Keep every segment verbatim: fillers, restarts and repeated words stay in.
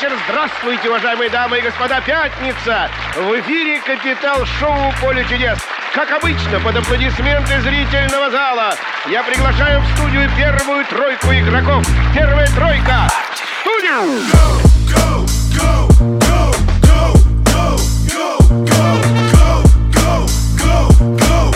вечер. Здравствуйте, уважаемые дамы и господа. Пятница. В эфире Капитал-шоу «Поле чудес». Как обычно, под аплодисменты зрительного зала я приглашаю в студию первую тройку игроков. Первая тройка. Студию! Go, go, go, go, go, go, go, go, go, go, go, go,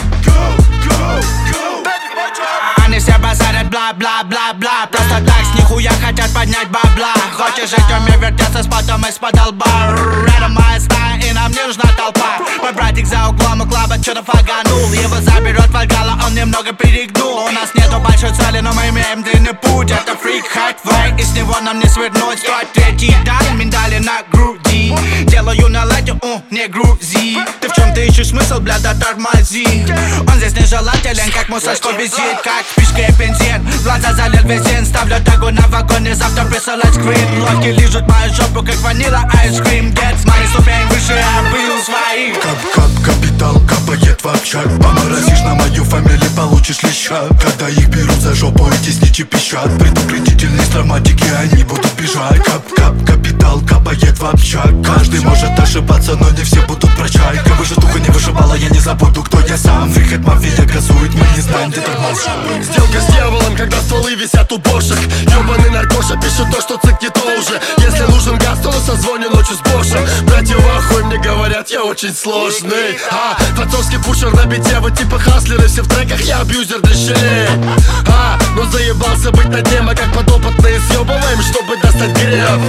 go, go. Они все базарят бла-бла-бла-бла. Просто так с нихуя хотят поднять бабла. Хочешь жить, уме вертеться с потом из-под лба. Это моя стая и нам не нужна толпа. Мой братик за углом у клаба что-то фаганул. Его заберет Вальгалла, он немного перегнул. У нас нету большой цели, но мы имеем длинный путь. Это фрик, хайт-вей, и с него нам не свернуть. Сто третий дан, миндали на груди. Делаю на лайте, у, не грузи. Ты в чем ты ищешь смысл, бля, да тормози. Он здесь нежелателен, как мусорской визит. Как спичка и бензин, в глаза залил бензин. Ставлю тагу на вагоне, завтра присылать скрин. Лодки лижут мою жопу, как ванила айскрим. Дед с моей ступень выше, я был своих. Кап-кап, капитал капает в общак. Поморозишь на мою фамилию, получишь леща. Когда их берут за жопу, эти сничи пищат. Предупредительные с травматики, они будут бежать. Кап-кап, капитал капает в общак. Каждый может ошибаться, но не все будут прощать. Как бы же туха не вышибала, я не забуду, кто я сам. Фрикет мафия газует, мы не знаем, где тормоза. Сделка с дьяволом, когда стволы висят у бошек. Ёбаный наркоша пишет то, что цик не то уже. Если нужен газ, то на созвоне ночью с Бошем. Братья в ахуе мне говорят, я очень сложный. А, французский пушер на бите, вы типа хаслеры. Все в треках, я абьюзер для щелей. А, но заебался быть на дне, мы как подопытные съебываем, чтобы достать греб.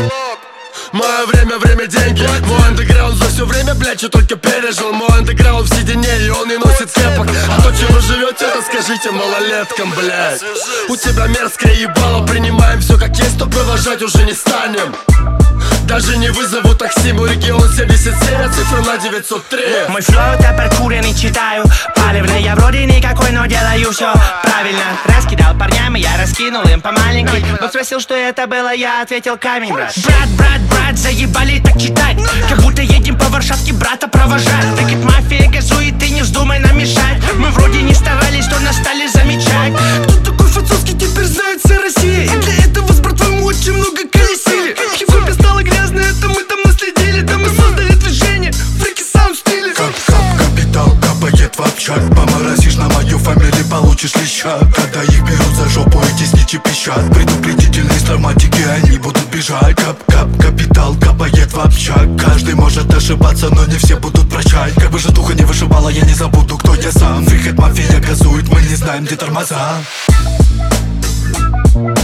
Мое время, время, деньги. Мой андеграунд за все время, блядь, что только пережил. Мой андеграунд в седине, и он не носит кепок. А то, чем вы живете, расскажите малолеткам, блядь. У тебя мерзкое ебало, принимаем все как есть, то провожать уже не станем. Даже не вызову такси, мой регион семьдесят семь, а цифра на девятьсот три. Мой флоу это прокуренный, читаю палевный. Я вроде никакой, но делаю все правильно. Раскидал парням, и я раскинул им по маленькой. Бог спросил, что это было, я ответил камень, брат. Брат, брат, брат, заебали так читать. Как будто едем по Варшавке брата провожать. Рэкет мафия газует, ты не вздумай нам мешать. Мы вроде не старались, что нас стали замечать. Кто такой французский, теперь знает вся Россия. И для этого с братвой мы очень много колесили. В хип-хопе стало грязно, это мы там наследили. Да мы создали движение, фрики саунд стиле. Кап-кап, капитал капает в общак. Поморозишь на мою фамилию, получишь леща. Когда их берут за жопу, эти сничи пищат. Предупредительные с травматики, они будут бежать. Кап-кап, капитал капает в общак. Каждый может ошибаться, но не все будут прощать. Как бы же туха не вышибала, я не забуду, кто я сам. Фрикет мафия газует, мы не знаем, где тормоза.